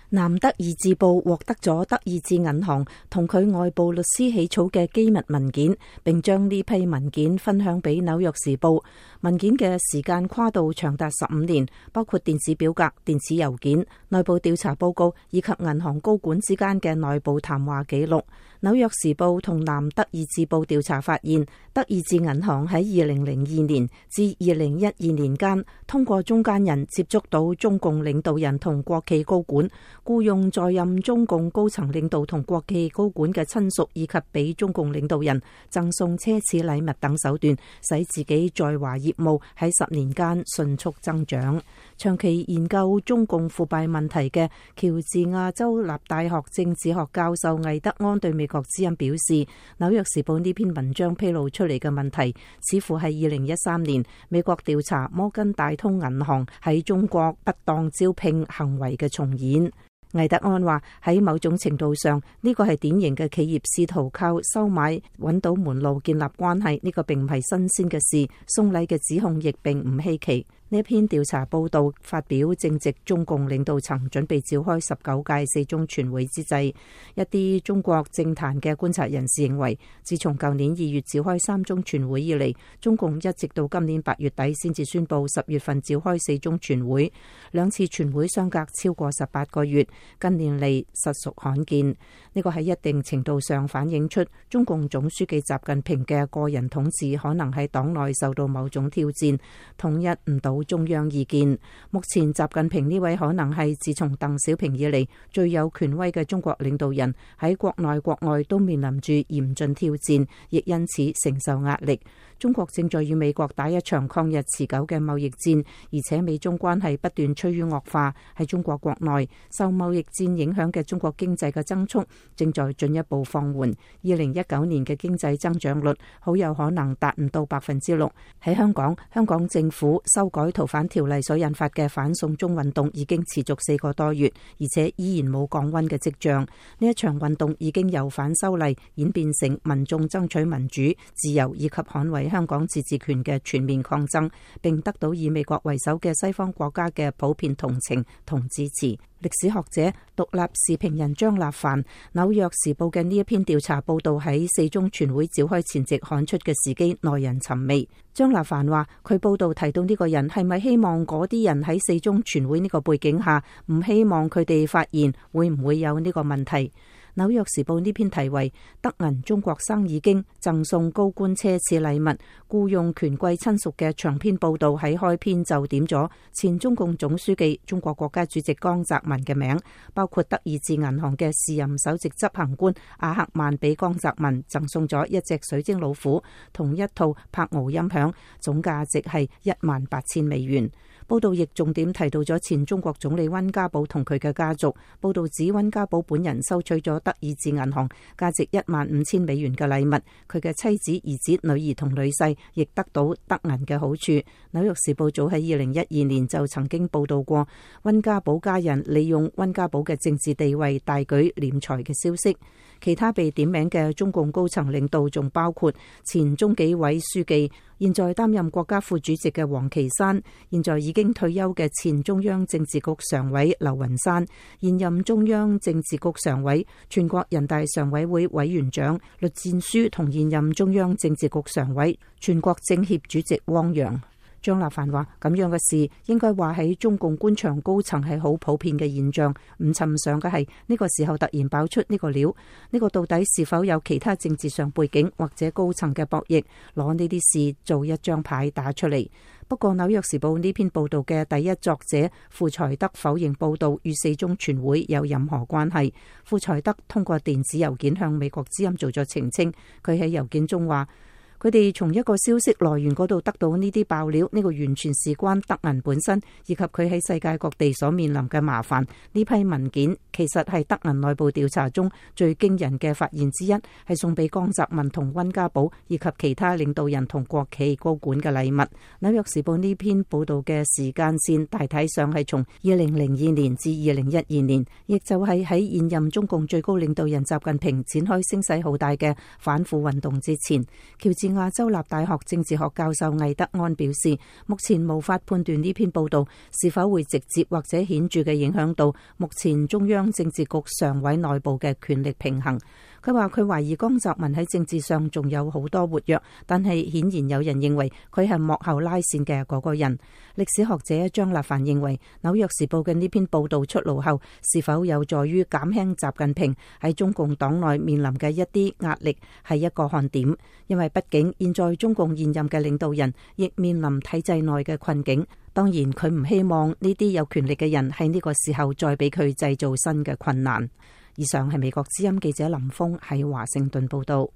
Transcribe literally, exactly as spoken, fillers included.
南德意志報獲得咗德意志銀行同佢外部律師起草嘅機密文件，並將呢批文件分享俾紐約時報。文件嘅時間跨度長達十五年，包括電子表格、電子郵件、內部調查報告以及銀行高管之間嘅內部談話記錄。紐約時報同南德意志報調查發現，德意志銀行喺二零零二年至二零一二年間，通過中間人接觸到中共領導人同國企高管，僱用在任中共高層領導同國企高管嘅親屬，以及俾中共領導人贈送奢侈禮物等手段，使自己在華業務喺十年間迅速增長。長期研究中共腐敗問題嘅喬治亞州立大學政治學教授魏德安對美國之音表示，紐約時報呢篇文章披露出嚟嘅問題，似乎係二零一三年美國調查摩根大通銀行喺中國不當招聘行為嘅重演。魏德安話，喺某種程度上，呢個係典型嘅企業試圖靠收買揾到門路建立關係，呢個並唔係新鮮嘅事。送禮嘅指控亦並唔稀奇。呢一篇調查報道發表正值中共領導層準備召開十九屆四中全會之際，一啲中國政壇嘅觀察人士認為，自從舊年二月召開三中全會以嚟，中共一直到今年八月底先至宣布十月份召開四中全會，兩次全會相隔超過十八個月，近年嚟實屬罕見。呢個喺一定程度上反映出中共總書記習近平嘅個人統治可能喺黨內受到某種挑戰，統一唔到中央意見。目前習近平呢位可能係自從鄧小平以嚟最有權威嘅中國領導人，喺國內國外都面臨住嚴峻挑戰，亦因此承受壓力。中國正在與美國打一場抗日持久嘅貿易戰，而且美中關係不斷趨於惡化。喺中國國內受貿易戰影響嘅中國經濟嘅增速正在進一步放緩，二零一九年嘅經濟增長率好有可能達唔到百分之六。喺香港，香港政府修改逃犯條例所引發嘅反送中運動已經持續四個多月，而且依然冇降溫嘅跡象。呢一場運動已經由反修例演變成民眾爭取民主、自由以及捍衛香港自治權嘅全面抗爭，並得到以美國為首嘅西方國家嘅普遍同情同支持。歷史學者、獨立時評人張立凡，紐約時報嘅呢一篇調查報道喺四中全會召開前夕刊出嘅時機耐人尋味。張立凡話，佢報道提到呢個人係咪希望嗰啲人喺四中全會呢個背景下，唔希望佢哋發現會唔會有呢個問題？紐約時報呢篇題為德銀中國生意經贈送高官奢侈禮物、僱用權貴親屬嘅長篇報道喺開篇就點咗前中共總書記、中國國家主席江澤民嘅名，包括德意志銀行嘅時任首席執行官阿克曼俾江澤民贈送咗一隻水晶老虎同一套柏奧音響，總價值係一萬八千美元。報道亦重點提到咗前中國總理溫家寶同佢嘅家族。報道指溫家寶本人收取咗德意志銀行價值一萬五千美元嘅禮物，佢嘅妻子、兒子、女兒同女婿亦得到德銀嘅好處。紐約時報早喺二零一二年就曾經報道過溫家寶家人利用溫家寶嘅政治地位大舉斂財嘅消息。其他被點名嘅中共高層領導仲包括前中紀委書記、現在擔任國家副主席嘅王岐山，現在已經退休嘅前中央政治局常委劉雲山，現任中央政治局常委、全國人大常委會委員長栗戰書同現任中央政治局常委、全國政協主席汪洋。張立凡話，咁樣嘅事應該話喺中共官場高層係好普遍嘅現象，唔尋常嘅係呢個時候突然爆出呢個料，呢個到底是否有其他政治上背景或者高層嘅博弈，攞呢啲事做一張牌打出嚟。不過紐約時報呢篇報道嘅第一作者傅才德否認報道與四中全會有任何關係。傅才德通過電子郵件向美國之音做咗澄清，佢喺郵件中話，佢哋從一個消息來源嗰度得到呢啲爆料，呢個完全事關德銀本身以及佢喺世界各地所面臨嘅麻煩。呢批文件其實係德銀內部調查中最驚人嘅發現之一，係送俾江澤民同溫家寶以及其他領導人同國企高管嘅禮物。紐約時報呢篇報道嘅時間線大體上係從二零零二年至二零一二年，亦就係喺現任中共最高領導人習近平展開聲勢浩大嘅反腐運動之前。喬治亞州立大學政治學教授魏德安表示，目前無法判斷呢篇報道是否會直接或者顯著嘅影響到目前中央政治局常委內部嘅權力平衡。佢話佢懷疑江澤民喺政治上仲有好多活躍，但係顯然有人認為佢係幕後拉線嘅嗰個人。歷史學者張立凡認為，紐約時報嘅呢篇報道出爐後，是否有助於減輕習近平喺中共黨內面臨嘅一啲壓力，係一個看點。因為畢竟現在中共現任嘅領導人亦面臨體制內嘅困境，當然佢唔希望呢啲有權力嘅人喺呢個時候再俾佢製造新嘅困難。以上係美國之音記者林峰喺華盛頓報道。